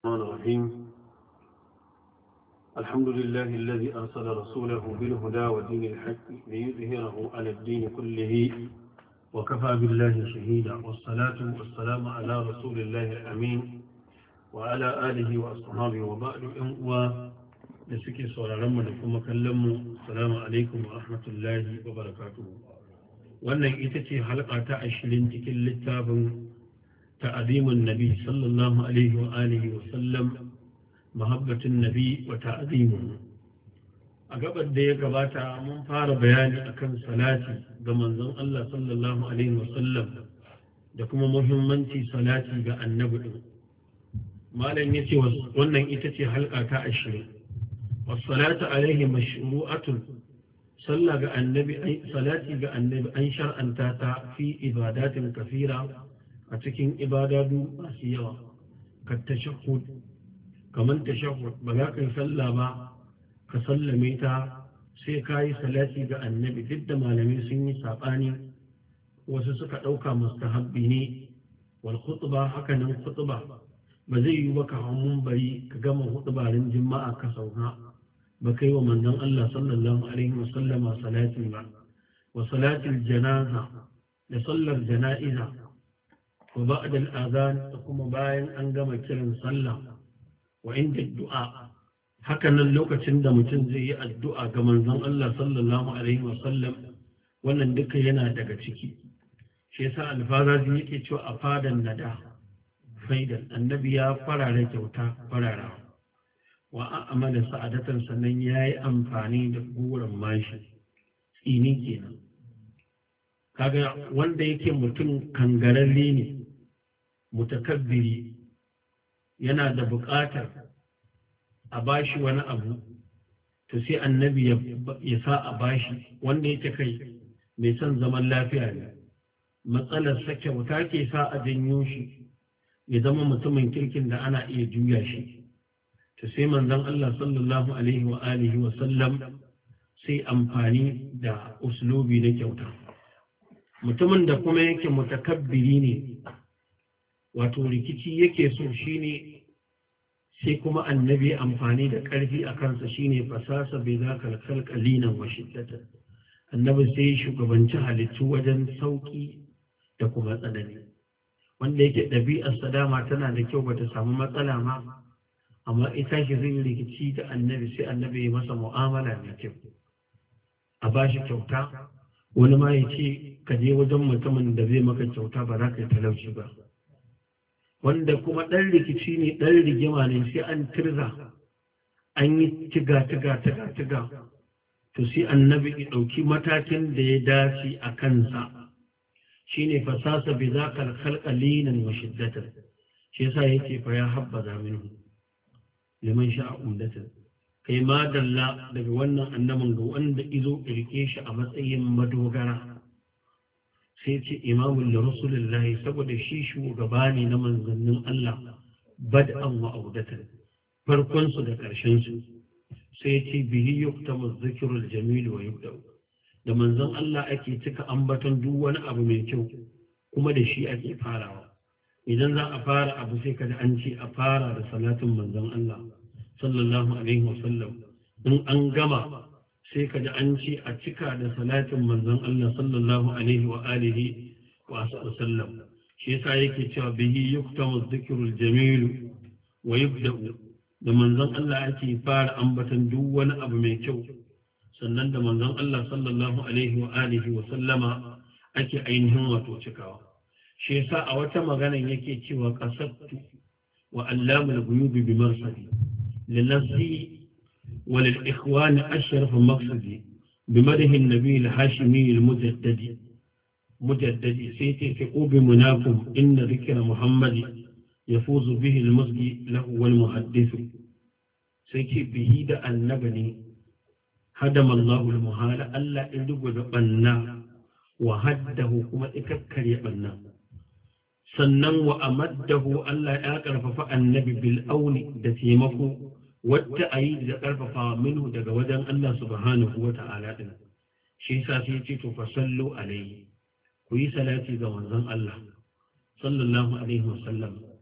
الرحمن الرحيم. الحمد لله الذي أرسل رسوله بالهدى ودين الحق ليظهره على الدين كله وكفى بالله شهيدا، والصلاة والسلام على رسول الله الأمين وعلى آله وأصحابه وبعد لسكي صلى الله عليه وسلم. السلام عليكم ورحمة الله وبركاته. wannan ita ce halka ta 20 cikin littafin ta'azimun nabi sallallahu alaihi wa alihi wa sallam, mahabbatin nabi wa ta'azimun. A gabar da ya gabata mun fara bayani akan salati ga manzon Allah sallallahu alaihi wa sallam da kuma muhimmanci salati ga annabi din. Malam yace wannan ita ce halka ta 20. was-salatu alaihi mashru'atun. salati ga annabi an shar'anta ta fi ibadatin kafira a cikin ibadadu masu yawa, ka tashahhud, kamar tashahhud ba za ka yi sallah ba ka sallame ta sai ka yi salati ga annabi. Duk da malamai sun yi saɓani, wasu suka ɗauka mustahabbi ne. wal khutba hakanan khutba ba zai yi baka hamun bari ka gama hutubarin juma'a ka sauka ba kai wa manzon Allah sallallahu alaihi wasallama salati ba. wa salatul janaza da sallar jana'iza wa ba'da al-adhan da kuma bayan an gama kiran sallah. wa inda du'a hakanan lokacin da mutum zai yi addu'a ga manzon Allah sallallahu alaihi wasallam, wannan duka yana daga ciki. shi yasa alfazazi yake cewa a fadan nada faidan, annabi ya farara kyauta farara. wa amala sa'adatan, sannan yayi amfani da goran mashi tsini kenan. kaga wanda yake mutum kangararre ne, mutakabbiri, yana da buƙatar a bashi wani abu, to sai annabi ya sa a bashi. wanda yake kai mai son zaman lafiya ne, matsalar sa kyauta ke sa a janyo shi ya zama mutumin kirkin da ana iya juya shi. to sai manzon Allah sallallahu alaihi wa alihi wa sallam sai amfani da uslubi na kyauta. mutumin da kuma yake mutakabbiri ne, wato rikici yake so, shine sai kuma annabi amfani da ƙarfi a kansa, shine fasasa bai za ka kalkalinan wa shiddatan. annabi sai shugabanci halittu wajen sauƙi da kuma tsanani. wanda yake ɗabi'ar sadama tana da kyau, bata samu matsala ma, amma ita shi zai rikici da annabi, sai annabi ya masa mu'amala mai kyau, a ba shi kyauta. wani ma ya ce ka je wajen mutumin da zai maka kyauta ba za ka yi talauci ba. wanda kuma ɗan rikici ne, ɗan rigima ne, sai an tirza, an yi tiga to sai annabi ya ɗauki matakin da ya dace a kansa, shine fasasa bi za ka khalqa linan wa shiddatan. shi yasa yake fa ya habbaza minhu liman sha'a umdatan. kai ma dalla daga wannan annabin ga wanda izo kirke shi a matsayin madogara. sai ce imamun da rasulullahi, saboda shi shugaba ne na manzannin Allah, bad'an wa audatan, farkonsu da ƙarshensu. sai ce bihi yuktamu zikirul jamil wa yubda'u, da manzon Allah ake cika ambaton duk wani abu mai kyau, kuma da shi ake farawa. idan za a fara abu sai kada an ce a fara da salatin manzon Allah sallallahu alaihi wasallam. in an gama sai kaji an ce a cika da salatin manzon Allah sallallahu alaihi wa alihi wa sallam. shi yasa yake cewa bihi yuktamu dhikrul jamil wa yubda'u, da manzon Allah ake fara ambatan duk wani abu mai kyau, sannan da manzon Allah sallallahu alaihi wa alihi wa sallama ake ainihin wato cikawa. shi yasa a wata magana yake cewa qasattu wa allamul ghuyub bi marsadi لنفسي وللإخوان أشرف مقصدي بمده النبي الهاشمي المجدد سيتي ثقوا بمناكم إن ذكر محمد يفوز به المسجي له والمحدث. سيتي بهيد النبني هدم الله المهال ألا إلدق بنا وهده كما إككر يبنا sannan wa amaddahu Allah ya karfafa annabi bil auni da taimako, wadda ayi da karfafa minhu daga wajen Allah subhanahu wa ta'ala din. shi yasa sai ce to fa sallu alaihi, ku yi salati ga manzon Allah sallallahu alaihi wasallam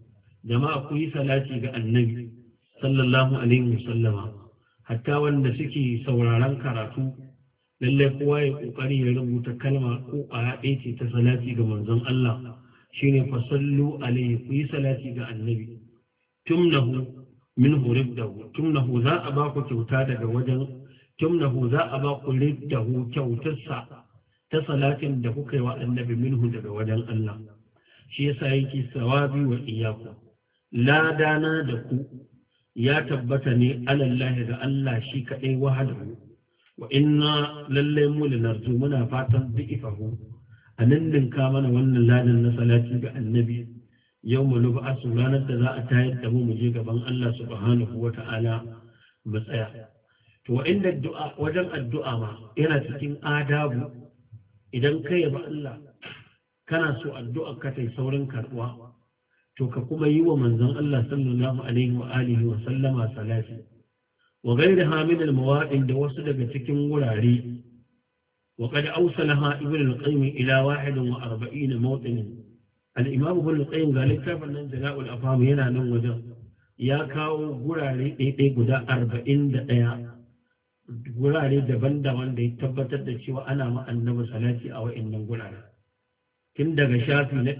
jama'a ku yi salati ga annabi sallallahu alaihi wasallama hatta wanda suke sauraron karatu lallai kowa ya kokari ya rubuta kalma ko a ce ta salati ga manzon Allah shine fasallu alaihi ku yi salati ga annabi tumnahu minhu ribdahu tumnahu za a ba ku kyauta daga wajen tumnahu za a ba ku ribdahu kyautarsa ta salatin da kuka yi wa annabi minhu daga wajen Allah shi yasa yake sawabi wa iyyaku ladana da ku ya tabbata ne alallahi ga Allah shi kaɗai wahadahu wa inna lallai mu linarju muna fatan du'ifahu a ninninka mana wannan ladan na salati ga annabi yau mu nub'asu ranar da za a tayar da mu je gaban Allah subhanahu wa ta'ala mu tsaya to inda addu'a wajen addu'a ma yana cikin adabu idan ka yaba Allah kana so addu'a ka tai saurin karbuwa to ka kuma yi wa manzon Allah sallallahu alaihi wa alihi wa sallama salati wa ghayriha min al-mawa'id da wasu daga cikin wurare wa qad awsalaha ibn al-qayyim ila 41 mawtin al-imam ibn al-qayyim ga littafin nan jala'ul afham yana nan wajen ya kawo gurare ɗaiɗai guda 41 gurare daban-daban da ya tabbatar da cewa ana ma annabi salati a wa'annan gurare tun daga shafi na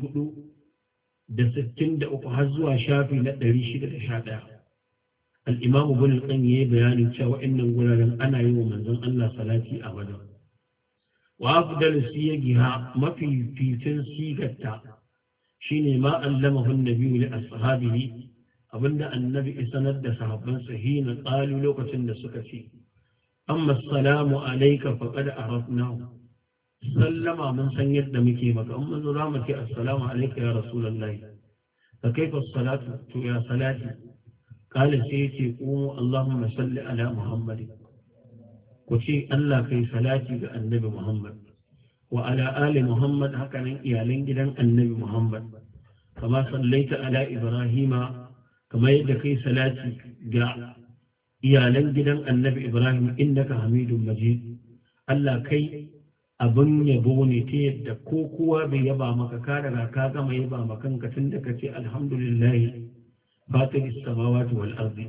463 har zuwa shafi na 611 al'imamu bin al-qayyim ya yi bayanin cewa wa'annan guraren ana yi wa manzon Allah salati a wajen wa afdalu siyagiha mafi fitin sigarta shine ma allamahu an-nabi li ashabihi abinda annabi isanar da sahabban hina qalu lokacin da suka ce amma assalamu alayka faqad arafnahu sallama mun san yadda muke maka amma zo zamu ce assalamu alayka ya rasulullahi fa kaifa as-salatu to ya salati qala sai ce qumu allahumma salli ala muhammad ku ce Allah kai salati ga annabi muhammad wa ala ali muhammad hakanan iyalan gidan annabi muhammad kama sallaita ala ibrahima kama yadda kai salati ga iyalan gidan annabi ibrahim innaka hamidun majid Allah kai abin yabo ne ta yadda ko kowa bai yaba maka ka daga ka gama yaba maka kanka tun da kace alhamdulillah fatir samawati wal ardi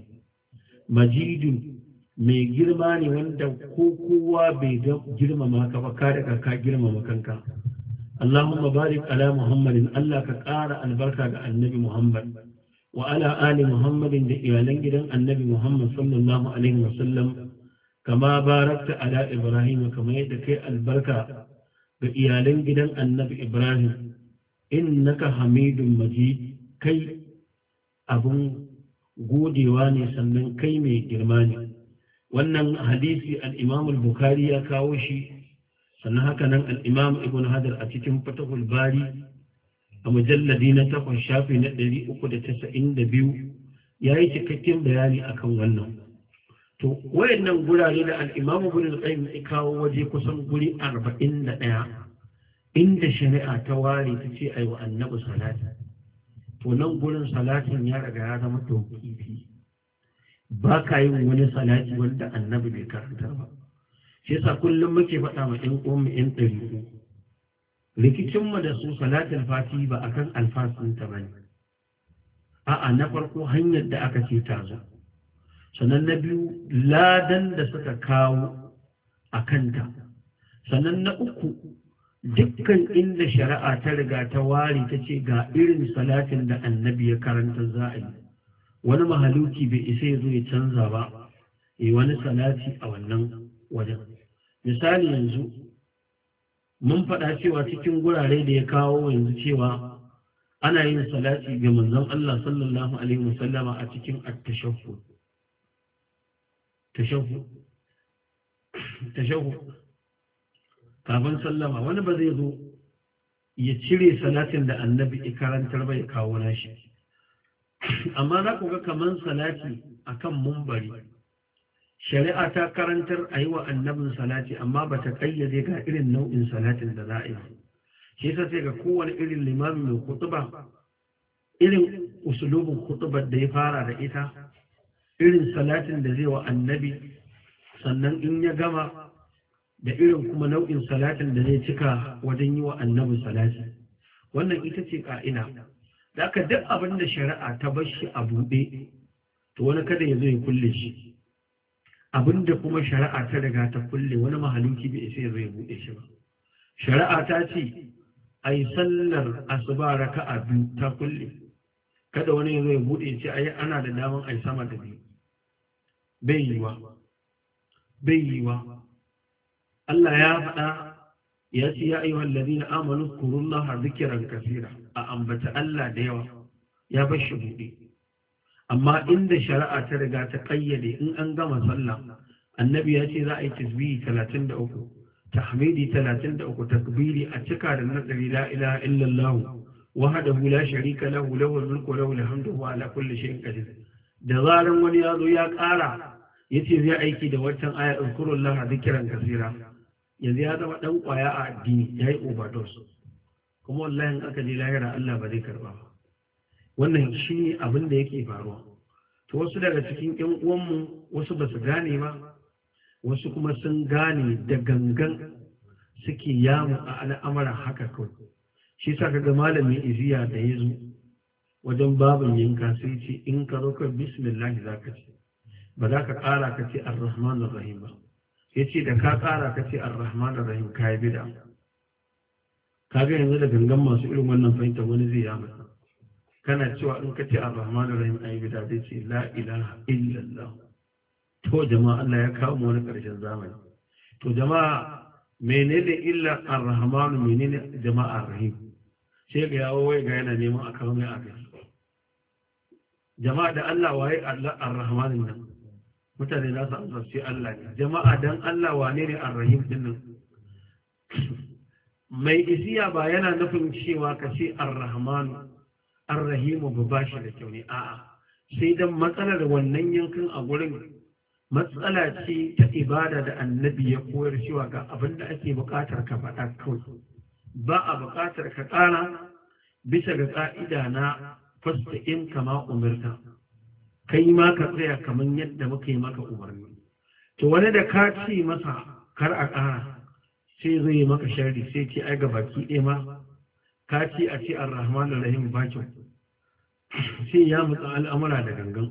majidu mai girma ne wanda ko kowa bai girmama ka ba ka daga ka girmama kanka Allahumma barik ala muhammadin Allah ka ƙara albarka ga annabi muhammad wa ala ali muhammadin da iyalan gidan annabi muhammad sallallahu alaihi wasallam kama barakta ala ibrahim kama yadda kai albarka ga iyalan gidan annabi ibrahim innaka hamidun majid kai abun godewa ne sannan kai mai girma ne wannan hadisi al-imam al-bukhari ya kawo shi sannan haka nan al-imam ibn hajar a cikin fatahul bari a mujalladi na 8 shafi na 392 yayi cikakken bayani akan wannan to wayannan gurare da al-imam ibn al-qayyim ya kawo waje kusan guri 41 inda shari'a ta ware ta ce ayi wa annabi salati to nan gurin salatin ya riga ya zama tauqifi ba ka yin wani salati wanda annabi bai karanta ba shi yasa kullum muke faɗa ma ɗan uwanmu ɗan ɗariƙu rikicinmu da su salatin fati ba akan alfasinta ba ne a'a na farko hanyar da aka ce ta zo sannan na biyu ladan da suka kawo a kanta sannan na uku dukkan inda shari'a ta riga ta ware ta ce ga irin salatin da annabi ya karanta za a yi wani mahaluki bai isa ya zo ya canza ba yi wani salati a wannan wajen misali yanzu mun faɗa cewa cikin gurare da ya kawo yanzu cewa ana yin salati ga manzon Allah sallallahu alaihi wasallama a cikin at-tashahhud kafin sallama wani ba zai zo ya cire salatin da annabi ya karantar ba ya kawo nashi amma za ku ga kaman salati akan mumbari shari'a ta karantar a yi wa annabin salati amma ba ta kayyade ga irin nau'in salatin da za a yi shi yasa sai ga kowane irin limami mai kutuba irin usulubin kutubar da ya fara da ita irin salatin da zai wa annabi sannan in ya gama da irin kuma nau'in salatin da zai cika wajen yi wa annabi salati wannan ita ce ka'ina da aka duk abin da shari'a ta bar shi a buɗe to wani kada ya zo ya kulle shi, abin da kuma shari'a ta riga ta kulle wani mahaluki bai isa ya zo ya buɗe shi ba. Shari'a ta ce a yi sallar asuba raka'a biyu ta kulle, kada wani ya zo ya buɗe ce ai ana da daman a yi sama da biyu, bai yiwa. Allah ya faɗa ya ce ya ayyuhal ladina amanu zkurullaha dhikran kaseera, a ambata Allah da yawa ya bar shi buɗe. Amma inda shari'a ta riga ta kayyade in an gama sallah, annabi ya ce za a yi tasbihi 33, tahmidi 33, takbiri a cika da nadari la ilaha illallah wahdahu la sharika lahu lahul mulku wa lahul hamdu wa ala kulli shay'in qadir. Da zaran wani ya zo ya ƙara yace zai aiki da waccan aya zkurullaha dhikran kaseera, yanzu ya zama ɗan ƙwaya a addini, ya yi overdose, kuma wallahi in aka je lahira Allah ba zai karɓa ba. Wannan shi ne abin da yake faruwa. To wasu daga cikin ƴan uwanmu wasu ba su gane ba, wasu kuma sun gane da gangan suke yamu a al'amuran haka kawai. Shi sa kaga malamin iziya da ya zo wajen babin yanka sai ce in ka zo ka bismillah za ka ce, ba za ka ƙara ka ce ar-rahman ar-rahim ba. Ya ce da ka ƙara ka ce ar-rahman ar-rahim ka yi bida. Ka ga yanzu da gangan masu irin wannan fahimta wani zai yama, kana cewa in ka ce ar-rahman ar-rahim a yi bida zai ce la ilaha illallah. To jama'a Allah ya kawo mu wani ƙarshen zamani. To jama'a menene illa ar-rahman, menene jama'a ar-rahim? Sai ga yawo wai ga yana neman a kawo mai abin. Jama'a da Allah waye Allah ar-rahman nan? Mutane za su amsarci Allah ne. Jama'a dan Allah wane ne ar-rahim din nan? Mai isiya ba yana nufin cewa ka ce ar-rahmanu ar-rahimu ba shi da kyau ne, a'a, sai dan matsalar wannan yankin a gurin matsala ce ta ibada da annabi ya koyar cewa ga abin da ake buƙatar ka faɗa kawai, ba a buƙatar ka ƙara bisa ga ƙa'ida na fasta'in kama umarta, kai ma ka tsaya kamar yadda muka yi maka umarni. To wani da ka ce masa kar a ƙara sai zai yi maka sharri, sai ce ai ga baki ɗaya ma ka ce a ce ar-rahman ar-rahim ba kyau, sai ya mutsa al'amura da gangan.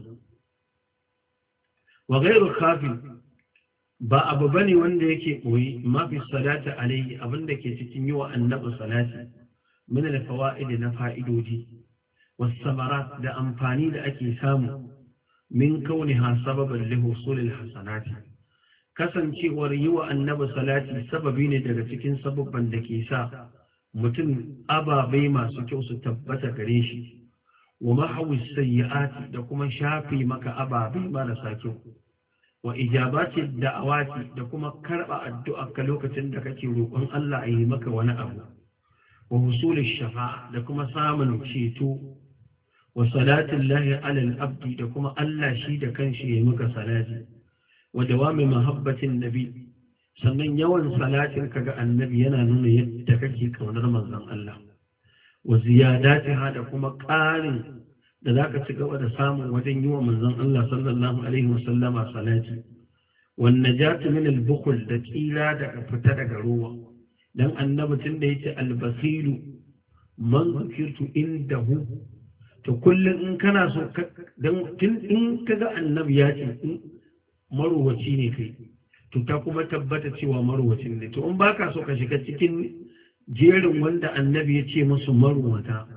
Wa ghairu khafin ba abu bane wanda yake koyi mafi salata alaihi, abinda ke cikin yi wa annabi salati min al-fawaid na fa'idoji was samarat da amfani da ake samu min kauniha sababan li husul al-hasanati, kasancewar yi wa annabi salati sababi ne daga cikin sababban da ke sa mutum ababai masu kyau su tabbata gare shi, wa mahawis sayyi'ati da kuma shafi maka ababai marasa kyau, wa ijabati da'awati da kuma karba addu'a ka lokacin da kake roƙon Allah a yi maka wani abu, wa husulish shafa'a da kuma samun ceto, wa salatin lahi alal abdi da kuma Allah shi da kanshi ya yi maka salati, wa dawami mahabbatin nabi, sannan yawan salatin ka ga annabi yana nuna yadda kake kaunar manzon Allah, wa ziyadatiha da kuma ƙarin da za ka ci gaba da samun wajen yi wa manzon Allah sallallahu alaihi wasallama salati, wan najatu min al-bukhl da tsira daga fita daga ruwa, dan annabi tun da yace al-basilu man zikirtu indahu, to kullum in kana so dan tun in kaga annabi ya ce maruwaci ne kai, to ta kuma tabbata cewa maruwacin ne. To in baka so ka shiga cikin jerin wanda annabi ya ce musu maruwata,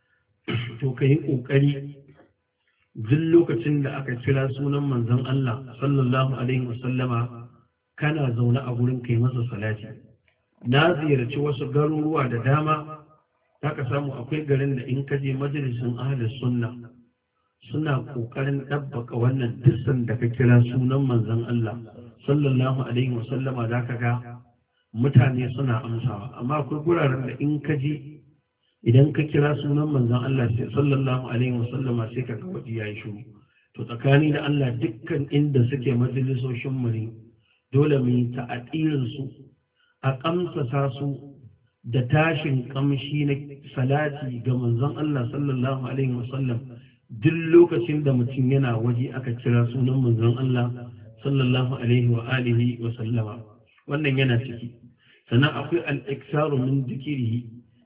to ka yi ƙoƙari duk lokacin da aka kira sunan manzon Allah sallallahu alaihi wasallama kana zaune a gurin kai masa salati. Na ziyarci wasu garuruwa da dama, za ka samu akwai garin da in ka je majalisin ahlus sunna suna ƙoƙarin ɗabbaka wannan dissan da ka kira sunan manzon Allah sallallahu alaihi wasallama, za ka ga mutane suna amsawa. Amma akwai guraren da in ka je idan ka kira sunan manzon Allah sallallahu alaihi wasallama sai ka ga waje yayi shiru. To tsakani da Allah dukkan inda suke majalisoshin mu ne dole mu yi ta'atirin su, a kamsasa su da tashin kamshi na salati ga manzon Allah sallallahu alaihi wasallam. Duk lokacin da mutum yana waje aka kira sunan manzon Allah sallallahu alaihi wa alihi wa sallama, wannan yana ciki. Sannan akwai al-iksaru min dhikrihi,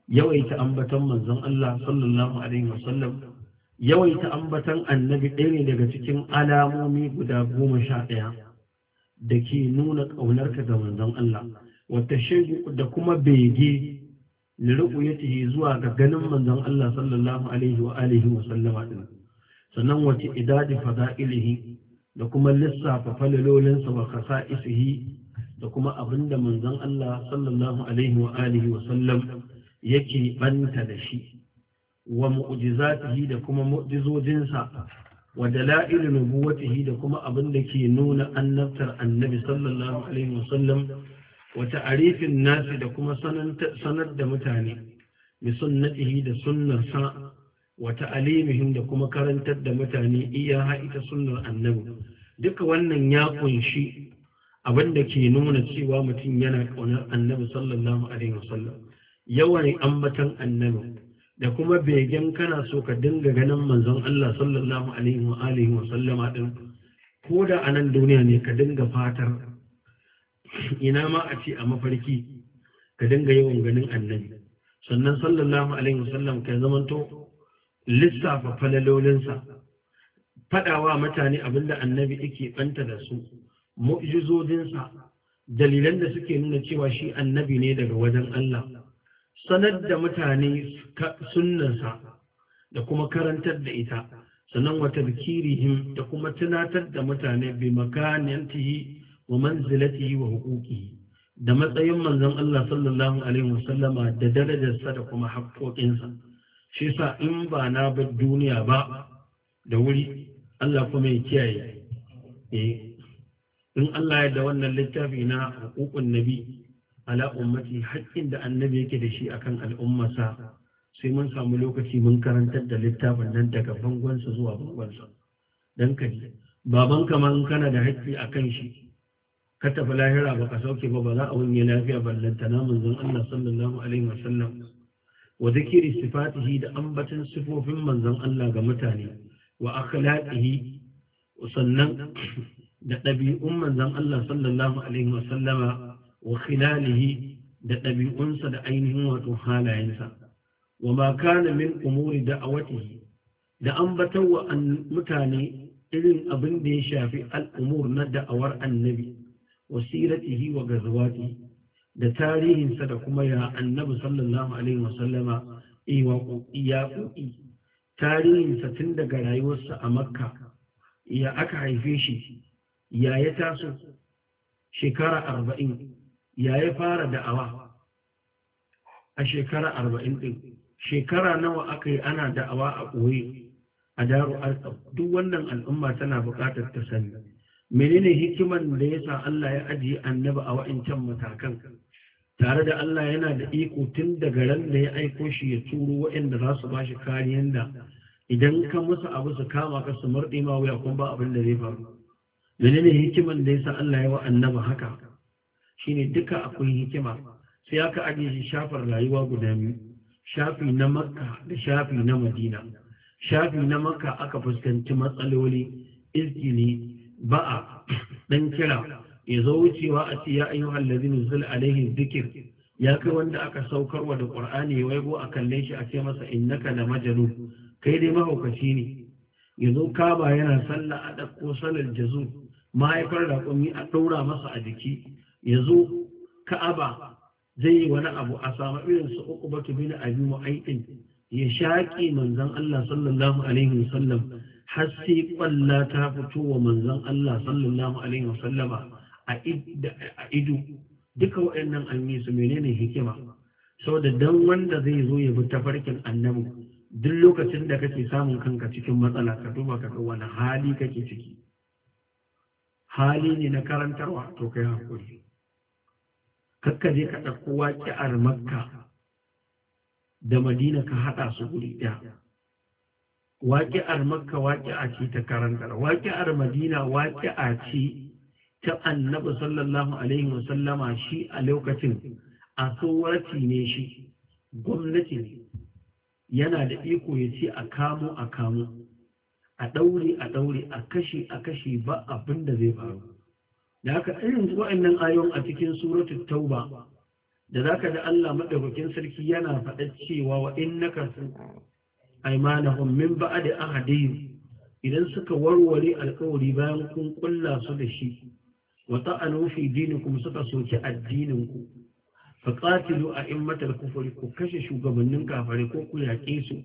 yawaita ambatan manzon Allah sallallahu alaihi wasallam yawaita ambatan annabi ɗaya ne daga cikin alamomi guda 11 da ke nuna ƙaunarka ga manzon Allah wata shaidu da kuma bege na ru'uyatihi zuwa ga ganin manzon Allah sallallahu alaihi wa alihi wa sallama din sannan wace idadi fada'ilihi da kuma lissafa falalolinsa wa khasa'isihi da kuma abinda manzon Allah sallallahu alaihi wa alihi wa sallam yake banta da shi wa mu'jizatihi da kuma mu'jizojinsa wa dalail nubuwatihi da kuma abinda ke nuna annabtar annabi sallallahu alaihi wa sallam wa ta'rifin nasi da kuma sanar da mutane bi sunnatihi da sunnarsa wa ta'alimihim da kuma karantar da mutane iyaha ita sunnar annabi duka wannan ya kunshi abinda ke nuna cewa mutum yana ƙaunar annabi sallallahu alaihi wasallam yawan ambatan annabi da kuma begen kana so ka dinga ganin manzon Allah sallallahu alaihi wa alihi wasallama din ko da a nan duniya ne ka dinga fatar ina ma a ce a mafarki ka dinga yawan ganin annabi sannan sallallahu alaihi wasallam ka zamanto lissafa falalolinsa faɗawa mutane abinda annabi yake banta da su mu'jizodinsa dalilan da suke nuna cewa shi annabi ne daga wajen Allah sanar da mutane sunnansa da kuma karantar da ita sannan wata bikirihim da kuma tunatar da mutane bi makaniyatihi wa manzilatihi wa huquqihi da matsayin manzon Allah sallallahu alaihi wasallama da darajarsa da kuma haƙoƙinsa shi yasa in ba na bar duniya ba da wuri Allah kuma ya kiyaye in Allah ya da wannan littafi na huququn nabi ala ummati haƙƙin da annabi yake da shi akan al'ummarsa sai mun samu lokaci mun karantar da littafin nan daga bangonsa zuwa bangonsa dan kaji babanka ma in kana da haƙƙi akan shi ka tafi lahira ba ka sauke ba za a wanye lafiya ballantana manzon Allah sallallahu alaihi wasallam wa zikiri sifatihi da ambatan sifofin manzon Allah ga mutane wa akhlaqihi sannan da ɗabi'un manzon Allah sallallahu alaihi wasallama wa khilalihi da ɗabi'unsa da ainihin wato halayensa wa ma kana min umuri da'awatihi da ambatan wa mutane irin abin da ya shafi al'umur na da'awar annabi wasiratihi wa gazawati da tarihinsa da kuma ya annabi sallallahu alaihi wasallama iyaƙoƙi tarihinsa tun daga rayuwarsa a makka ya aka haife shi ya ya taso shekara 40 ya ya fara da'awa a shekara 40 din shekara nawa aka yi ana da'awa a ɓoye a daru duk wannan al'umma tana buƙatar ta sani menene hikiman da yasa Allah ya ajiye annabi a wa'incan matakan tare da Allah yana da iko tun daga ran da ya aiko shi ya turo waɗanda za su ba shi kariyan da idan ka musu abu su kama ka su murɗe ma wuya kuma ba abin da zai faru menene hikiman da yasa Allah ya wa annabi haka shine duka akwai hikima sai aka ajiye shi shafar rayuwa guda biyu shafi na makka da shafi na madina shafi na makka aka fuskanci matsaloli izgili ba'a dan kira ya zo wucewa a ce ya ayyuhal ladina zul alaihi dhikr ya kai wanda aka saukarwa da qur'ani ya waigo a kalle shi a ce masa innaka la majnun kai dai mahaukaci ne ya zo kaba yana sallah a dauko salal jazur mahaifar raƙumi a ɗaura masa a jiki ya zo ka'aba zai yi wani abu a samu irin su uqbatu bin abi mu'aytin ya shaƙi manzon Allah sallallahu alaihi wasallam har sai kwalla ta fito wa manzon Allah sallallahu alaihi wasallama a ido duka waɗannan an yi su menene hikima saboda dan wanda zai zo ya bi tafarkin annabi duk lokacin da kake samun kanka cikin matsala ka duba ka ga wani hali kake ciki hali ne na karantarwa to kai hakuri kakka je ka ɗauko waƙi'ar makka da madina ka haɗa su guri ɗaya waƙi'ar makka waƙi'a ce ta karantar waƙi'ar madina waƙi'a ce ta annabi sallallahu alaihi wasallama shi a lokacin a tsowarci ne shi gwamnati ne yana da iko ya ce a kamo a ɗaure a kashe ba abin da zai faru da haka irin waɗannan ayon a cikin suratul tauba da zaka ji Allah madaukakin sarki yana faɗa cewa wa innaka aymanahum min ba'di ahadihim idan suka warware alƙawari bayan kun kulla su da shi wa ta'anu fi dinikum suka soki addininku faqatilu a'immatal kufri ku kashe shugabannin kafare ko ku yaƙe su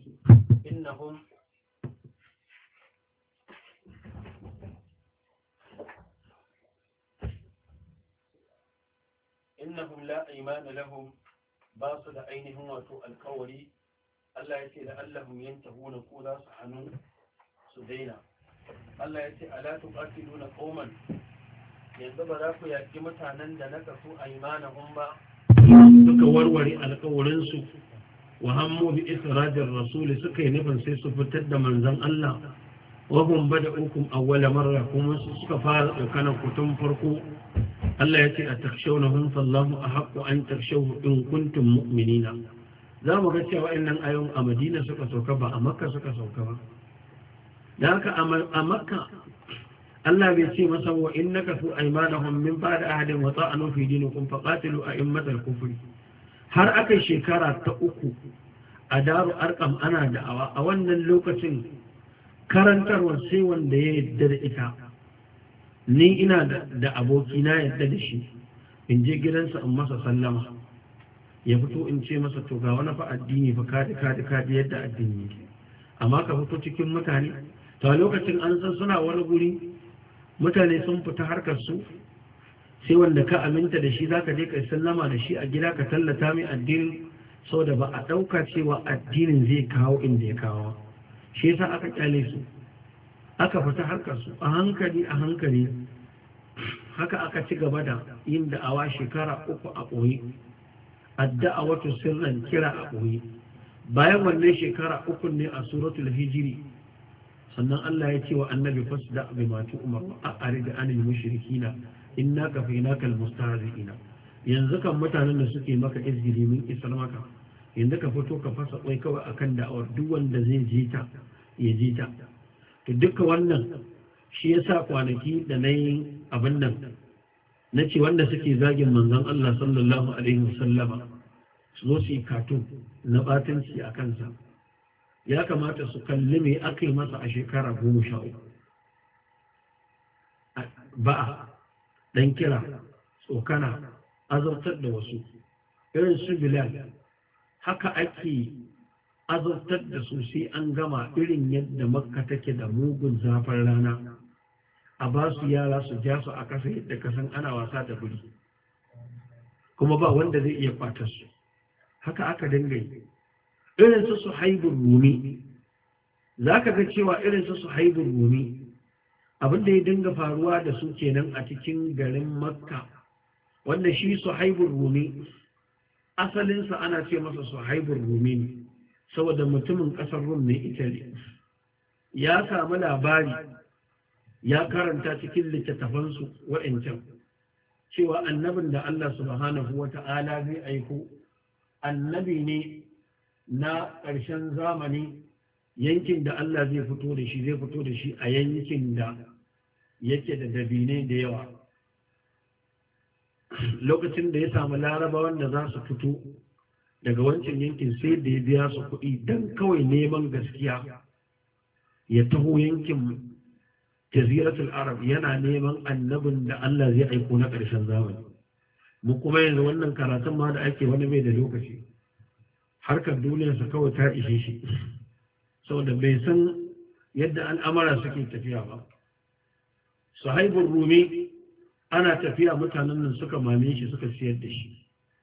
innahum la aymana lahum ba su da ainihin wato alƙawari Allah ya ce da Allahum yantahuna ko za su hannu su daina Allah ya ce ala tuqatiluna qauman yanzu ba za ku yaki mutanen da naka su aymanahum ba suka warware alƙawarin su wa hammu bi israjir rasul suka yi nufin sai su fitar da manzon Allah wa hum bada'ukum awwala marra kuma suka fara tsokanan ku tun farko Allah ya ce a takshawnahum fallahu ahaqqu an takshawhu in kuntum mu'minina za mu ga cewa wa'annan ayoyin a Madina suka sauka ba a Makka suka sauka ba da haka a Makka Allah bai ce masa wa innaka su aymanahum min ba'di ahadin wa ta'anu fi dinikum faqatilu a'immatal kufri har akai shekara ta uku a daru arqam ana da'awa a wannan lokacin karantarwar sai wanda ya yadda da ita ni ina da aboki na yadda da shi in je gidansa in masa sallama ya fito in ce masa to ga wani fa addini fa kadi yadda addini yake amma ka fito cikin mutane to a lokacin an san suna wani guri mutane sun fita harkar su sai wanda ka aminta da shi zaka je ka sallama da shi a gida ka tallata mai addinin saboda ba a dauka cewa addinin zai kawo inda ya kawo shi yasa aka kyale su aka fita harkar su a hankali haka aka ci gaba da yin da'awa shekara 3 a ɓoye addu'a wato sirran kira a ɓoye bayan wannan shekara 3 ne a suratul hijiri sannan Allah ya ce wa annabi fasda bi ma tu'mar a arid anil mushrikina inna kafaynaka almustahzi'ina yanzu kan mutanen da suke maka izgili min isar maka yanzu ka fito ka fasa kwai kawai akan da'awar duk wanda zai ji ta ya ji ta to duka wannan shi yasa kwanaki da nayi abin nan nace wanda suke zagin manzon Allah sallallahu alaihi wasallama su zo su yi katun na batanci a kansa ya kamata su kalli me aka yi masa a shekara 13 ba'a dan kira tsokana azabtar da wasu irin su Bilal haka ake azabtar da su sai an gama irin yadda Makka take da mugun zafin rana a ba su yara su ja su a ƙasa yadda kasan ana wasa da buri kuma ba wanda zai iya kwatar su haka aka dinga yi irin su Suhaibur Rumi za ka ga cewa irin su Suhaibur Rumi abinda ya dinga faruwa da su kenan a cikin garin Makka wanda shi Suhaibur Rumi asalinsa ana ce masa Suhaibur Rumi ne saboda mutumin ƙasar Rum ne Italy ya samu labari ya karanta cikin littattafansu wa'ancan cewa annabin da Allah subhanahu wata'ala zai aiko annabi ne na ƙarshen zamani yankin da Allah zai fito da shi a yankin da yake da dabine da yawa lokacin da ya samu laraba wanda za su fito daga wancan yankin sai da ya biya su kuɗi don kawai neman gaskiya ya taho yankin jaziratul arab yana neman annabin da Allah zai aiko na ƙarshen zamani mu kuma yanzu wannan karatun ma da ake wani mai da lokaci harkar duniyarsa kawai ta ishe shi saboda bai san yadda al'amara suke tafiya ba Suhaibur Rumi ana tafiya mutanen nan suka mame shi suka siyar da shi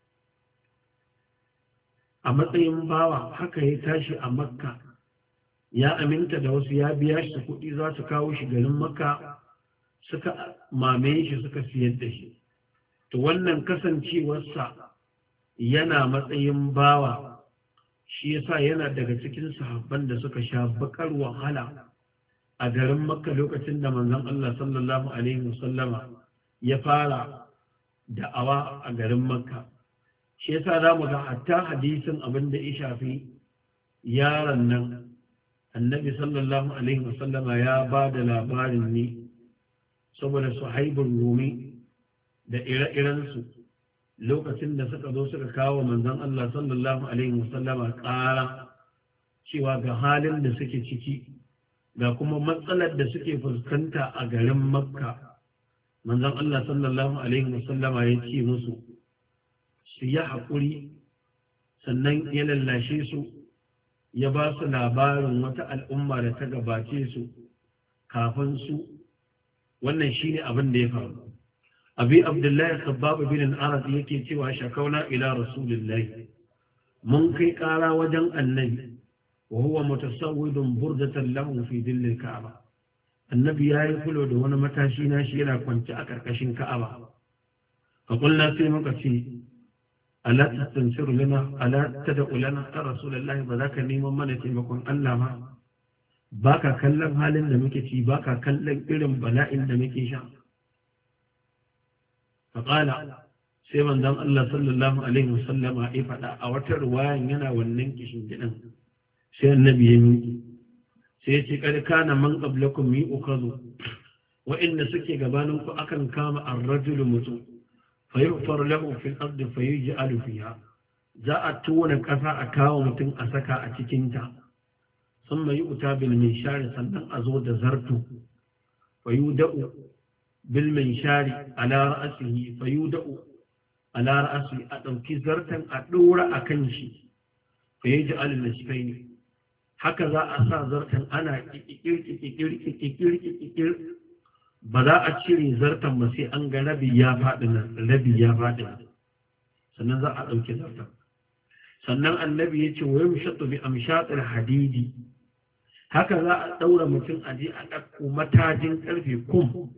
a matsayin bawa haka ya tashi a Makka ya aminta da wasu ya biya shi kuɗi za su kawo shi garin Makka suka mame shi suka siyar da shi to wannan kasancewarsa yana matsayin bawa shi yasa yana daga cikin sahabban da suka sha bakar wahala a garin Makka lokacin da manzon Allah sallallahu alaihi wasallama ya fara da'awa a garin Makka shi yasa zamu ga hatta hadisin abin da ya shafi yaron nan annabi sallallahu alaihi wasallama ya ba da labarin ne saboda Suhaibur Rumi da ire-irensu lokacin da suka zo suka kawo manzon Allah sallallahu alaihi wasallama ƙara cewa ga halin da suke ciki ga kuma matsalar da suke fuskanta a garin Makka, manzon Allah sallallahu alaihi wasallama ya ce musu su yi haƙuri, sannan ya lallashe su, ya ba su labarin wata al'umma da ta gabace su kafin su. Wannan shine abin da ya faru. Abi Abdullahi Khabbab bin al-Arad yake cewa shakauna ila Rasulillahi, mun kai ƙara wajen annabi wa huwa mutasawwidun burdatan lahu fi dillil Ka'aba. Annabi yayi fulo da wani matashi na shi yana kwance a karkashin Ka'aba. Fa qulna sai muka ce ala tastansiru lana ala tad'u lana ya Rasulullahi, ba za ka neman mana taimakon Allah ba? Baka kallon halin da muke ci, baka kallon irin bala'in da muke sha. faƙala sai manzon Allah sallallahu alaihi wasallama ya faɗa a wata ruwayan yana wannan kishin gidan, sai annabi ya miƙe sai ya ce kad kana man qablakum yu'khadhu wa inna suke gabanin ku akan kama ar-rajulu mutum fa yughfar lahu fil ardi fa yuj'alu fiha, za a tona ƙasa a kawo mutum a saka a cikin ta, thumma yu'ta bil minshar, sannan a zo da zartu fa yuda'u bil minshari ala ra'sihi fa yuda'u ala ra'si, a ɗauki zartan a ɗora a kan shi fa yaj'al al-nisfaini, haka za a sa zartan ana kikir ba za a cire zartan ba sai an ga rabi ya faɗi nan rabi ya faɗi nan, sannan za a ɗauki zartan. Sannan annabi ya ce wa yamshatu bi amshatil hadidi, haka za a ɗaura mutum a je a ɗauko matajin ƙarfe kum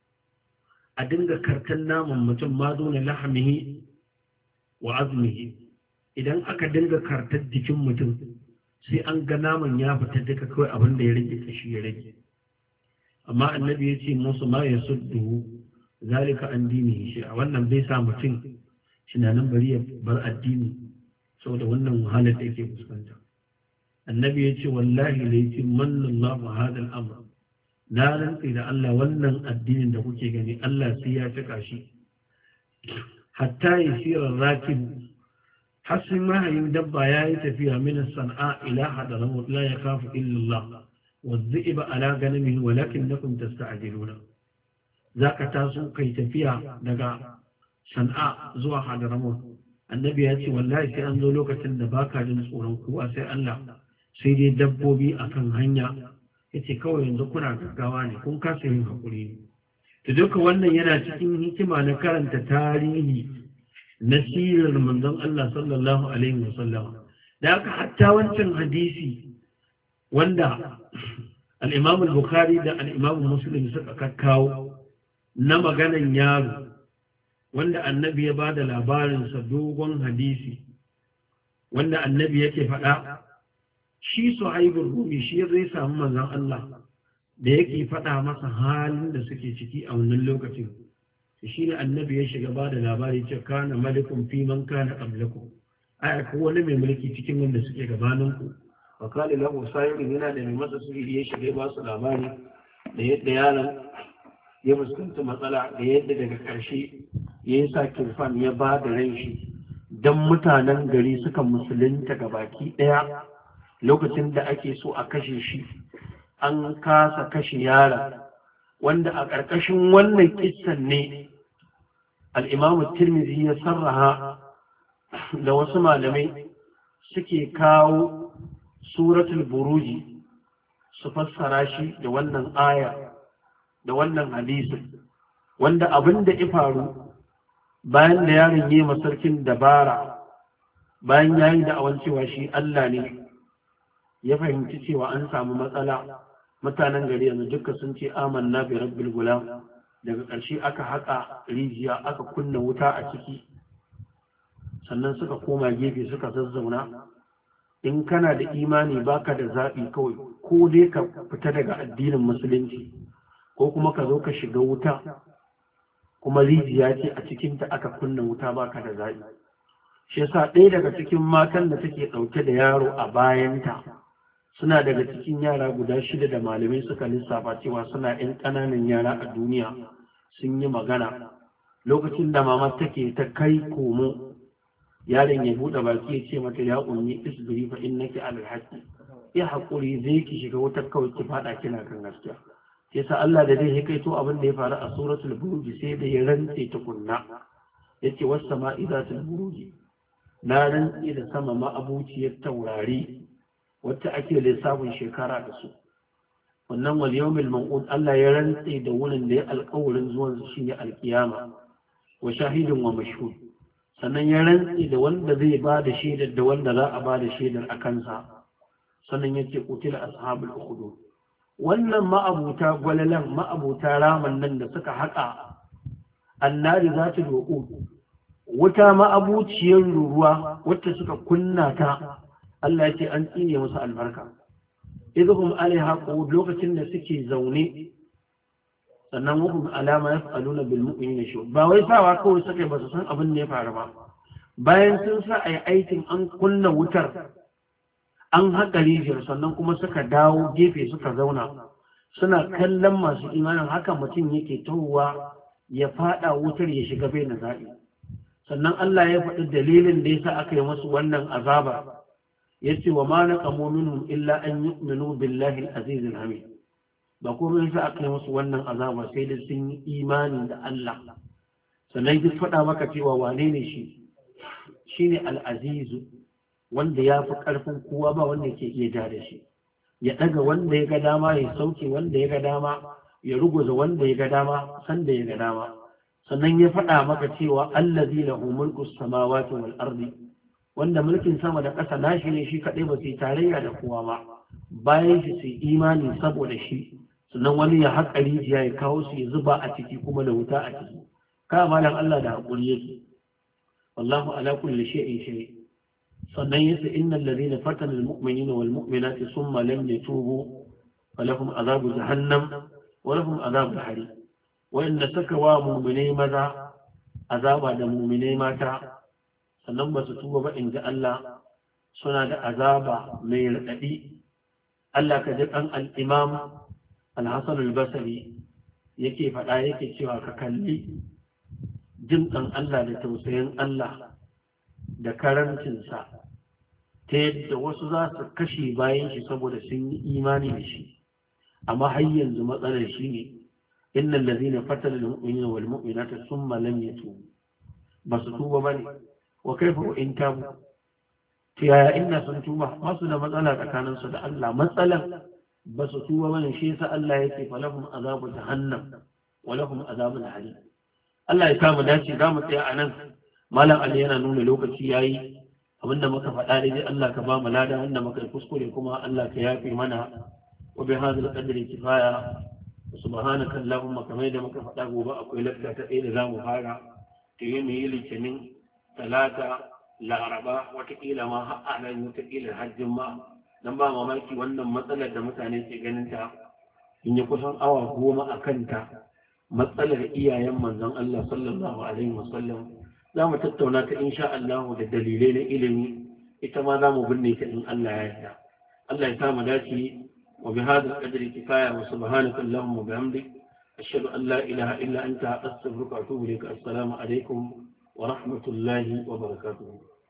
a dinga kartan naman mutum ma dole lahamihi wa azmihi, idan aka dinga kartar jikin mutum sai an ga naman ya fita duka, kawai abin da ya rage kashi ya rage. Amma annabi ya ce musu ma ya suddu zalika an dini shi, a wannan bai sa mutum tunanin bari ya bar addini saboda wannan wahalar da yake fuskanta. Annabi ya ce wallahi la yutimmanna Allahu hadha al-amr, na rantsi da Allah wannan addinin da kuke gani Allah sai ya cika shi, hatta yasira rakib, har sai mahayin dabba ya yi tafiya min sana'a ila hadaramut la yakhafu illa Allah wa dhi'ba ala ganamihi walakinnakum tasta'jiluna. Zaka taso kai tafiya daga sana'a zuwa hadaramut, annabi ya ce wallahi sai an zo lokacin da baka jin tsoron kowa sai Allah, sai dai dabbobi akan hanya. Yace kawai yanzu kuna gaggawa ne, kun kasa yin hakuri ne. To duka wannan yana cikin hikima na karanta tarihi na sirar manzon Allah sallallahu alaihi wasallam. Da haka hatta wancan hadisi wanda al-Imam al-Bukhari da al-Imam Muslim suka kakkawo na maganan yaro wanda annabi ya bada labarin sa, dogon hadisi wanda annabi yake faɗa, shi Suhaibul Rumi shi zai samu manzon Allah da yake faɗa masa halin da suke ciki a wannan lokacin. Shi ne annabi ya shiga ba da labari ce kana malikun fi man kana qablakum, ai ko wani mai mulki cikin wanda suke gabanin ku. Wa kana lahu sayyid, yana da mai masa sirri, ya shiga ba su labari da yadda yaron ya fuskanta matsala, da yadda daga ƙarshe ya yi sa kirfan ya ba da ran shi dan mutanen gari suka musulunta gabaki ɗaya. Lokacin da ake so a kashe shi an kasa kashe yaron, wanda a ƙarƙashin wannan kissan ne al'imamu Tirmidhi ya sarraha da wasu malamai suke kawo suratul buruji su fassara shi da wannan aya da wannan hadisin, wanda abin da ya faru bayan da yaron yi masarkin dabara, bayan ya yi da'awan cewa shi Allah ne, ya fahimci cewa an samu matsala, mutanen gari yanzu duka sun ce amanna bi rabbil gulam. Daga ƙarshe aka haƙa rijiya aka kunna wuta a ciki, sannan suka koma gefe suka zazzauna. In kana da imani baka da zaɓi, kawai ko dai ka fita daga addinin musulunci ko kuma ka zo ka shiga wuta, kuma rijiya ce a cikinta aka kunna wuta, baka da zaɓi. Shi yasa ɗaya daga cikin matan da take ɗauke da yaro a bayanta suna daga cikin yara guda 6 da malamai suka lissafa cewa suna 'yan ƙananan yara a duniya sun yi magana lokacin da mama take ta kai komo yaron ya buɗe baki ya ce mata ya ummi isbiri fa innaki alal haqqi ya haƙuri zai ki shiga wutar kawai ki fada kina kan gaskiya sai sa Allah da zai hikaito abin da ya faru a suratul buruj sai da ya rantse ta kunna yace was sama'i zatul buruj na rantse da sama ma abuciyar taurari wacce ake lissafin shekara da su wannan wal yawmil maw'ud Allah ya rantse da wurin da ya alƙawarin zuwan shi ne alkiyama wa shahidin wa mashhud sannan ya rantse da wanda zai ba da shaidar da wanda za a ba da shaidar a kansa sannan yace qutila ashabul ukhdud wannan ma'abuta gwalalan ma'abuta raman nan da suka haƙa annari za ta doƙo wuta ma'abuciyar ruwa wacce suka kunna ta Allah ya ce an tsine musu albarka idhum alaiha qud lokacin da suke zaune sannan wahum alama yaf'aluna bil mu'minina shu ba wai sawa kawai suka ba su san abin da ya faru ba bayan sun sa ayi aikin an kunna wutar an haƙa rijiyar sannan kuma suka dawo gefe suka zauna suna kallon masu imanin haka mutum yake tahowa ya fada wutar ya shiga bai na zaɓi sannan Allah ya faɗi dalilin da yasa aka yi musu wannan azaba ya ce wa ma naqamu minhum illa an yu'minu billahi al-aziz al-hamid ba kuma yasa aka yi musu wannan azaba sai da sun yi imani da Allah sannan ya faɗa maka cewa wane ne shi shine al-aziz wanda ya fi ƙarfin kowa ba wanda ke iya ja da shi ya ɗaga wanda ya ga dama ya sauke wanda ya ga dama ya ruguza wanda ya ga dama sanda ya ga dama sannan ya faɗa maka cewa allazi lahu mulku samawati wal ardi wanda mulkin sama da ƙasa nashi ne shi kaɗai ba su tarayya da kowa ba bayan shi su imani saboda shi sannan wani ya haƙa rijiya ya kawo su ya zuba a ciki kuma da wuta a ciki ka malam Allah da haƙuri yake wallahu ala kulli shay'in shay sannan yace innal ladina fatana al mu'minina wal mu'minati thumma lam yatubu falahum azabu jahannam wa lahum azabu hari wanda suka wa mu'minai maza azaba da mu'minai mata sannan ba su tuba ba inda Allah suna da azaba mai radadi Allah ka ji kan al-imam al-Hasan al-Basri yake faɗa yake cewa ka kalli jin kan Allah da tausayin Allah da karancinsa ta yadda wasu za su kashe bayan shi saboda sun yi imani da shi amma har yanzu matsalar shi ne innal ladhina fatala al-mu'minina wal mu'minata thumma lam yatubu basu tuba bane wa kaifa in tabu yaya inna sun tuba masu da matsala tsakanin su da Allah matsalan basu tuba bane shi yasa Allah yake falahum azabu jahannam wa lahum azabul hadid Allah ya samu dace za mu tsaya anan malam Ali yana nuna lokaci yayi abinda muka faɗa dai Allah ka ba mu lada wanda muka kuskure kuma Allah ka yafe mana wa bi hadhal qadri kifaya subhanaka allahumma kamar da muka faɗa gobe akwai lakta ta ɗaya da zamu fara ta yi mu yi litinin talata laraba watakila ma har a nan watakila hajjin ma dan ba mamaki wannan matsalar da mutane ke ganin ta in yi kusan awa 10 a kanta matsalar iyayen manzon Allah sallallahu alaihi wasallam za mu tattauna ta insha Allah da dalilai na ilimi ita ma za mu binne ta in Allah ya yarda Allah ya sa mu dace wa bi hadha al-qadri kifaya wa subhanaka allahumma wa bihamdik ashhadu an la ilaha illa anta astaghfiruka wa atubu ilaik assalamu alaikum wa rahmatullahi wa barakatuh